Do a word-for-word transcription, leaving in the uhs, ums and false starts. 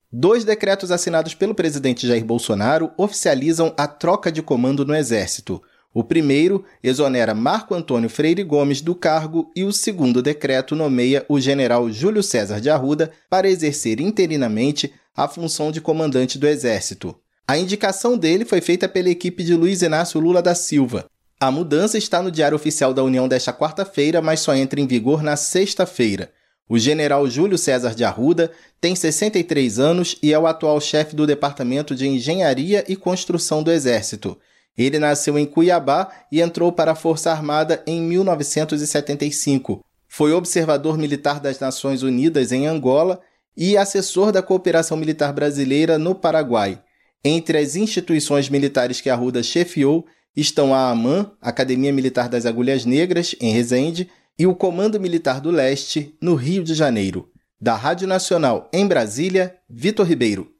Dois decretos assinados pelo presidente Jair Bolsonaro oficializam a troca de comando no Exército. O primeiro exonera Marco Antônio Freire Gomes do cargo e o segundo decreto nomeia o general Júlio César de Arruda para exercer interinamente a função de comandante do Exército. A indicação dele foi feita pela equipe de Luiz Inácio Lula da Silva. A mudança está no Diário Oficial da União desta quarta-feira, mas só entra em vigor na sexta-feira. O general Júlio César de Arruda tem sessenta e três anos e é o atual chefe do Departamento de Engenharia e Construção do Exército. Ele nasceu em Cuiabá e entrou para a Força Armada em mil novecentos e setenta e cinco. Foi observador militar das Nações Unidas em Angola e assessor da Cooperação Militar Brasileira no Paraguai. Entre as instituições militares que Arruda chefiou estão a AMAN, Academia Militar das Agulhas Negras, em Resende, e o Comando Militar do Leste, no Rio de Janeiro. Da Rádio Nacional em Brasília, Vitor Ribeiro.